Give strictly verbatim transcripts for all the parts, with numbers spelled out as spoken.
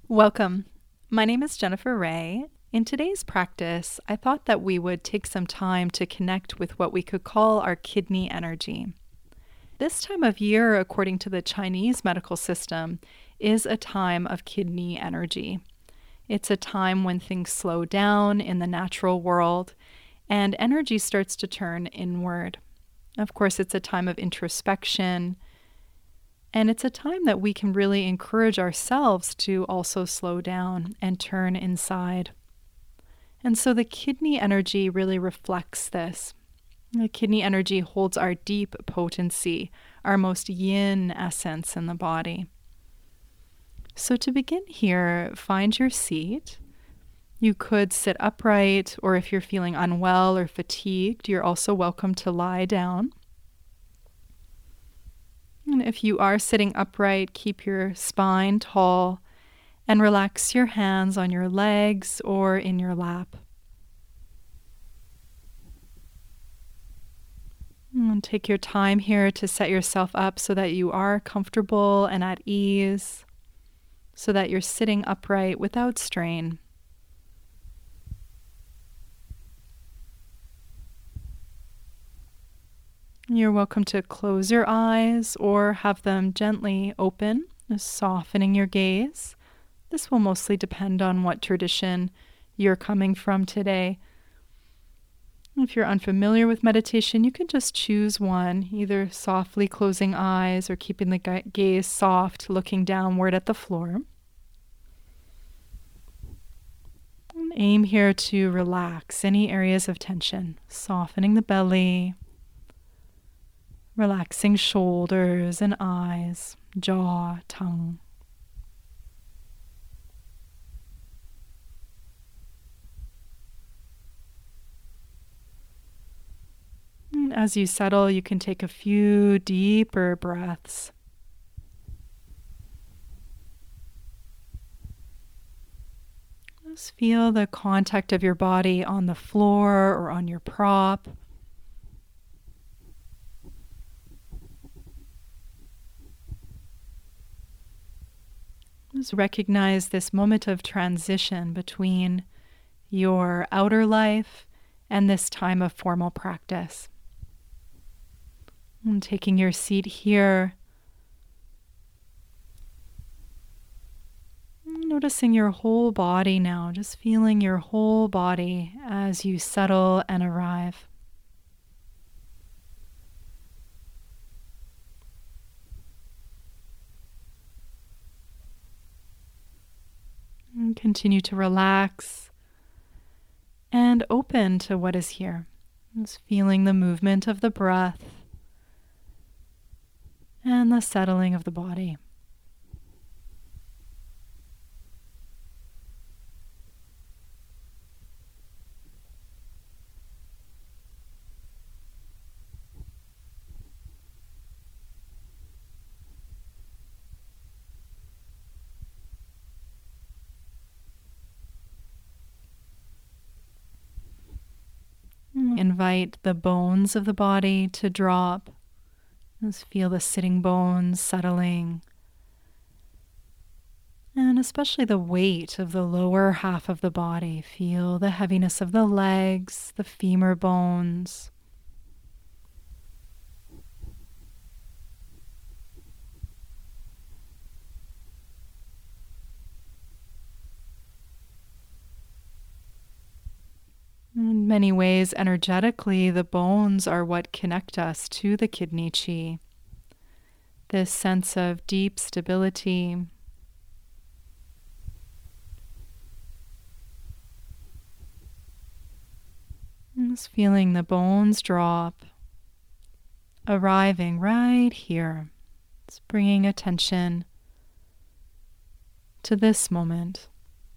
Welcome. My name is Jennifer Ray. In today's practice, I thought that we would take some time to connect with what we could call our kidney energy. This time of year, according to the Chinese medical system, is a time of kidney energy. It's a time when things slow down in the natural world and energy starts to turn inward. Of course, it's a time of introspection, and it's a time that we can really encourage ourselves to also slow down and turn inside. And so the kidney energy really reflects this. The kidney energy holds our deep potency, our most yin essence in the body. So to begin here, find your seat. You could sit upright, or if you're feeling unwell or fatigued, you're also welcome to lie down. And if you are sitting upright, keep your spine tall and relax your hands on your legs or in your lap. And take your time here to set yourself up so that you are comfortable and at ease, so that you're sitting upright without strain. You're welcome to close your eyes or have them gently open, softening your gaze. This will mostly depend on what tradition you're coming from today. If you're unfamiliar with meditation, you can just choose one, either softly closing eyes or keeping the gaze soft, looking downward at the floor. And aim here to relax any areas of tension, softening the belly, relaxing shoulders and eyes, jaw, tongue. And as you settle, you can take a few deeper breaths. Just feel the contact of your body on the floor or on your prop. Just recognize this moment of transition between your outer life and this time of formal practice. And taking your seat here, noticing your whole body now, just feeling your whole body as you settle and arrive. And continue to relax and open to what is here. Just feeling the movement of the breath and the settling of the body. Invite the bones of the body to drop. Just feel the sitting bones settling. And especially the weight of the lower half of the body. Feel the heaviness of the legs, the femur bones. In many ways, energetically, the bones are what connect us to the kidney chi. This sense of deep stability. Just feeling the bones drop, arriving right here. Just bringing attention to this moment.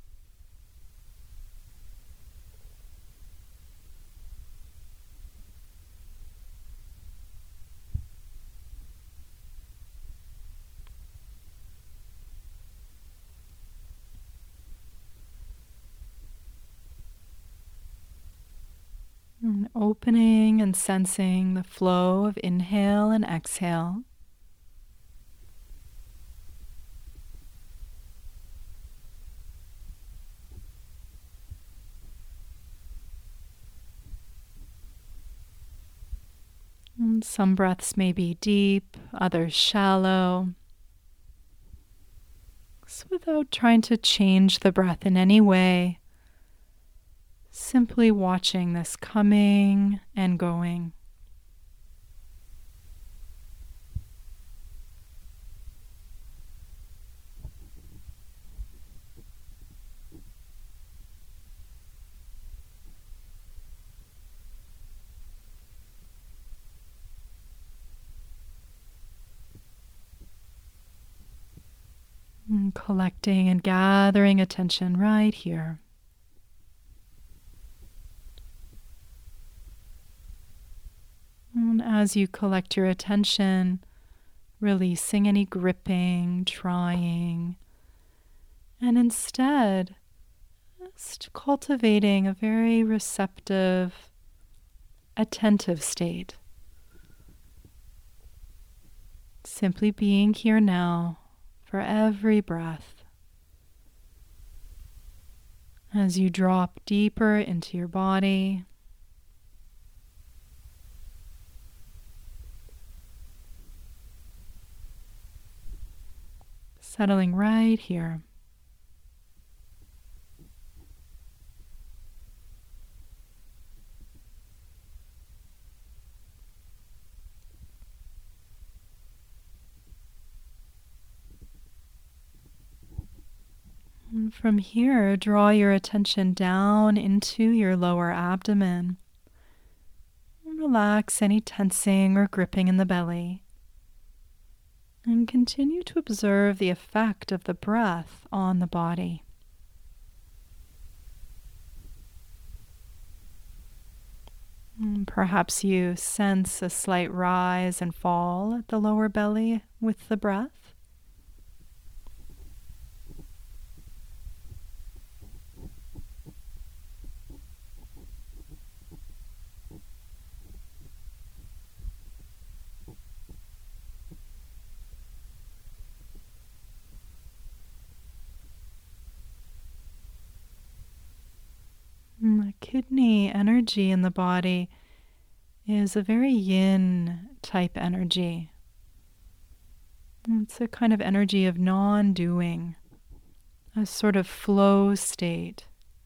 And opening and sensing the flow of inhale and exhale. And some breaths may be deep, others shallow. So without trying to change the breath in any way, simply watching this coming and going. And collecting and gathering attention right here. And as you collect your attention, releasing any gripping, trying, and instead just cultivating a very receptive, attentive state. Simply being here now for every breath. As you drop deeper into your body, settling right here. And from here, draw your attention down into your lower abdomen. Relax any tensing or gripping in the belly. And continue to observe the effect of the breath on the body. And perhaps you sense a slight rise and fall at the lower belly with the breath. The kidney energy in the body is a very yin type energy. It's a kind of energy of non-doing, a sort of flow state.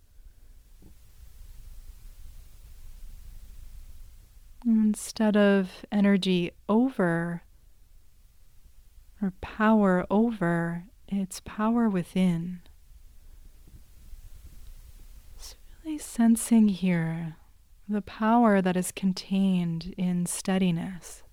Instead of energy over or power over, it's power within. Really sensing here the power that is contained in steadiness.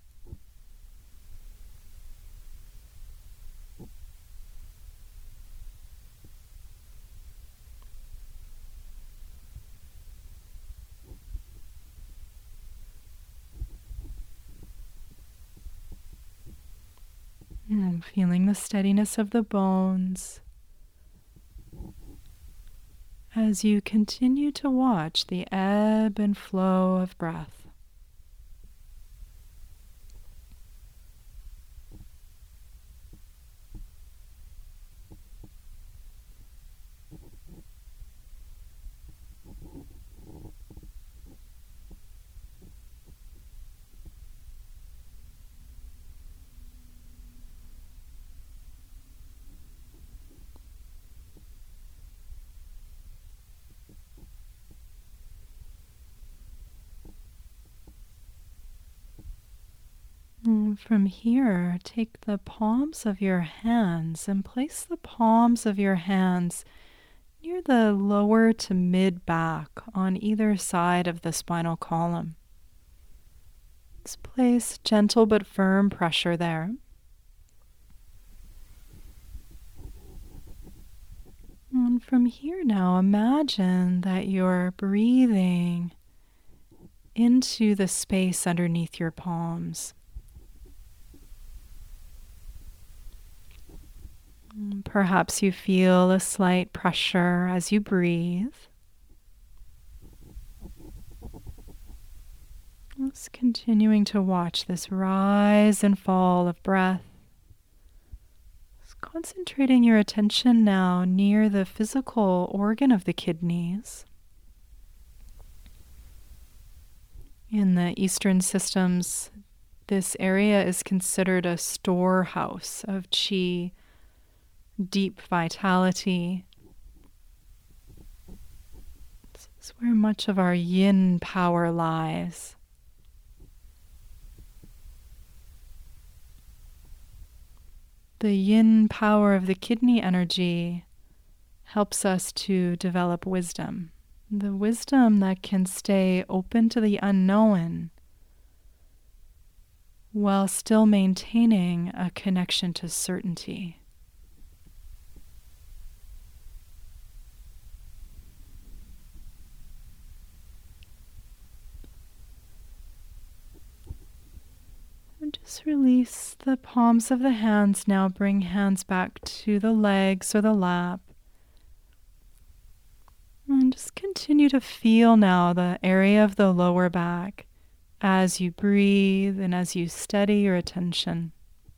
And feeling the steadiness of the bones as you continue to watch the ebb and flow of breath. And from here, take the palms of your hands and place the palms of your hands near the lower to mid back on either side of the spinal column. Let's place gentle but firm pressure there. And from here now, imagine that you're breathing into the space underneath your palms. Perhaps you feel a slight pressure as you breathe. Just continuing to watch this rise and fall of breath. Just concentrating your attention now near the physical organ of the kidneys. In the Eastern systems, This area is considered a storehouse of qi, deep vitality. This is where much of our yin power lies. The yin power of the kidney energy helps us to develop wisdom. The wisdom that can stay open to the unknown while still maintaining a connection to certainty. And just release the palms of the hands now. Bring hands back to the legs or the lap. And just continue to feel now the area of the lower back as you breathe and as you steady your attention.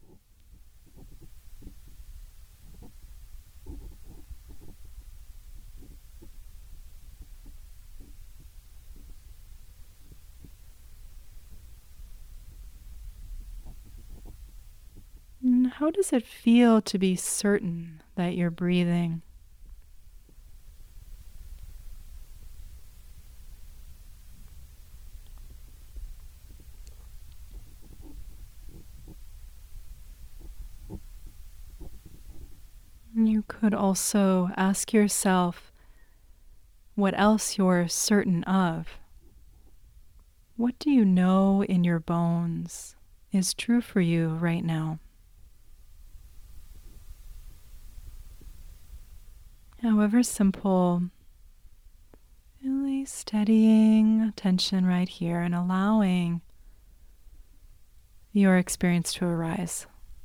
And how does it feel to be certain that you're breathing? You could also ask yourself what else you're certain of. What do you know in your bones is true for you right now? However simple, really steadying attention right here and allowing your experience to arise.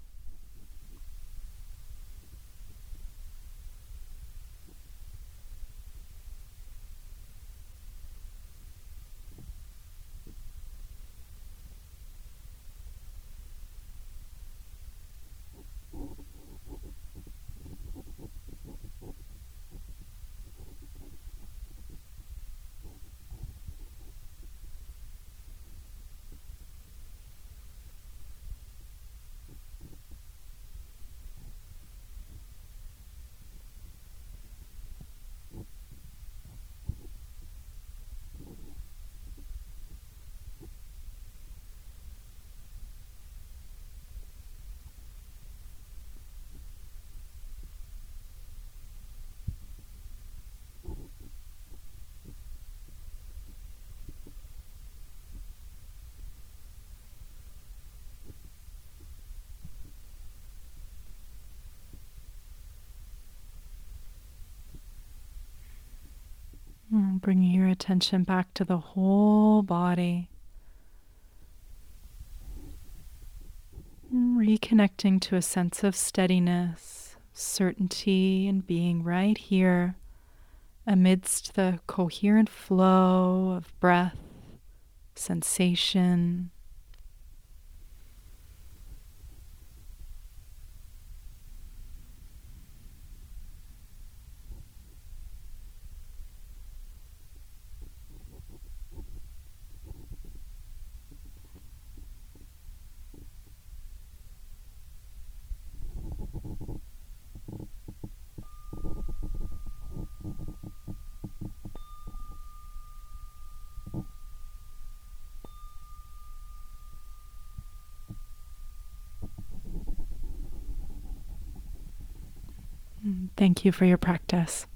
Mm, Bringing your attention back to the whole body. Mm, Reconnecting to a sense of steadiness, certainty, and being right here amidst the coherent flow of breath, sensation. Mm, Thank you for your practice.